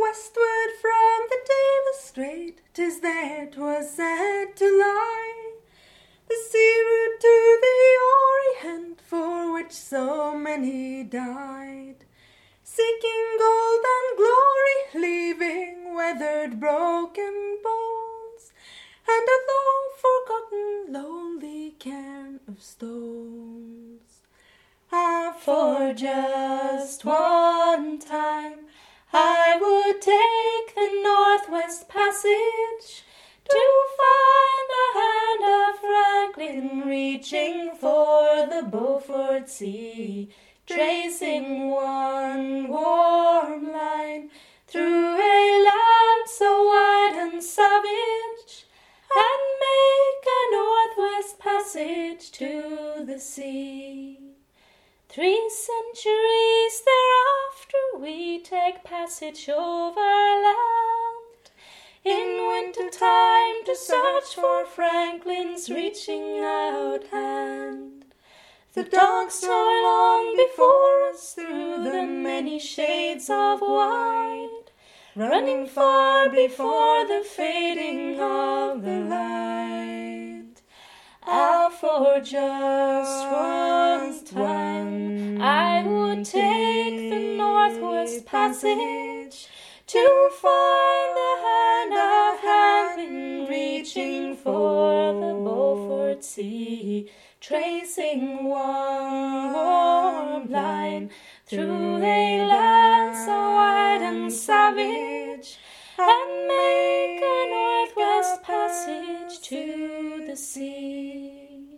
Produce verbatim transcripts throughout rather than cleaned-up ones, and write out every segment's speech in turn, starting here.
westward from the Davis Strait, 'tis there 'twas said to lie, the sea route to the Orient, for which so many died, seeking gold and glory, leaving weathered, broken bones, and a long-forgotten, lonely cairn of stones. Ah, for just one time I would take the Northwest Passage to find the hand of Franklin reaching for the Beaufort Sea, tracing one warm line through a land so wide and savage, and make a Northwest Passage to the sea. Three centuries thereafter we take passage over land, in winter time to search for Franklin's reaching out hand. The dogs toil on before us through the many shades of white, running far before the fading of the light. Ah, for just one time I would take the Northwest Passage to find the hand of Franklin reaching for the Beaufort Sea, tracing one warm line through a land so wide and savage, and make a Northwest Passage to the sea.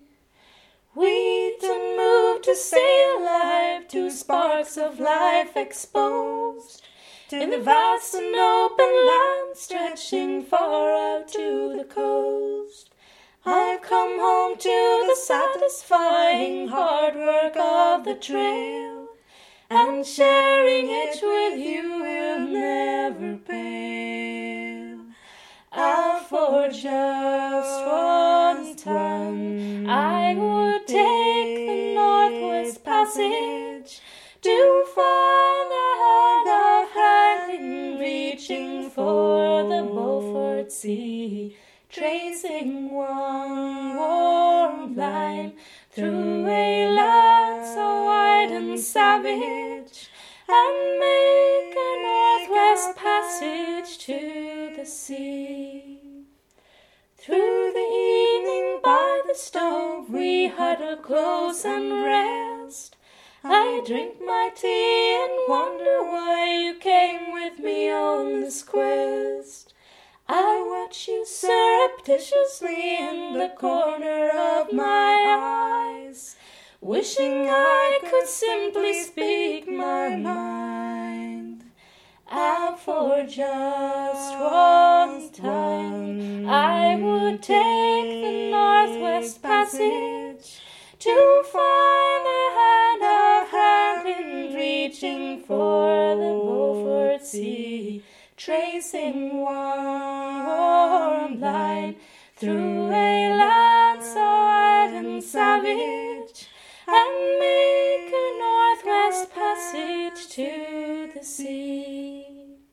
We'd and moved to stay alive, two sparks of life exposed, in the vast and open land stretching far out to the coast. I've come home to the satisfying hard work of the trail, and sharing it with you will never fail. Ah, for just one time I would take the Northwest Passage to find the hand of Franklin reaching for the Beaufort Sea, tracing one warm line through a land so wide and savage, and make a Northwest Passage to the sea. Through the evening by the stove we huddle close and rest. I drink my tea and wonder why you came with me on this quest. I watch you surreptitiously in the corner of my eyes, wishing I could simply speak my mind. And for just one time I would take the Northwest Passage to find the hand of Franklin reaching for the Beaufort Sea, tracing one warm line through a land so wide and savage, and make a Northwest Passage to the sea.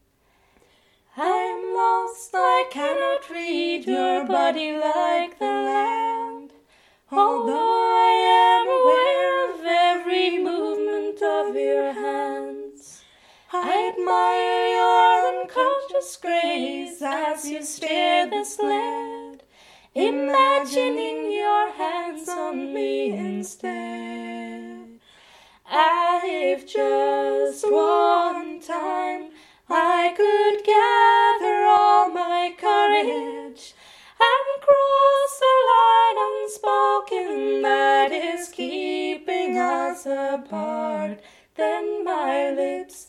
I'm lost, I cannot read your body like the land, although I am aware of every movement of your hands. I admire your unconscious grace as you steer this land, imagining your hands on me instead. Ah, if just one time I could gather all my courage and cross the line unspoken that is keeping us apart, then my lips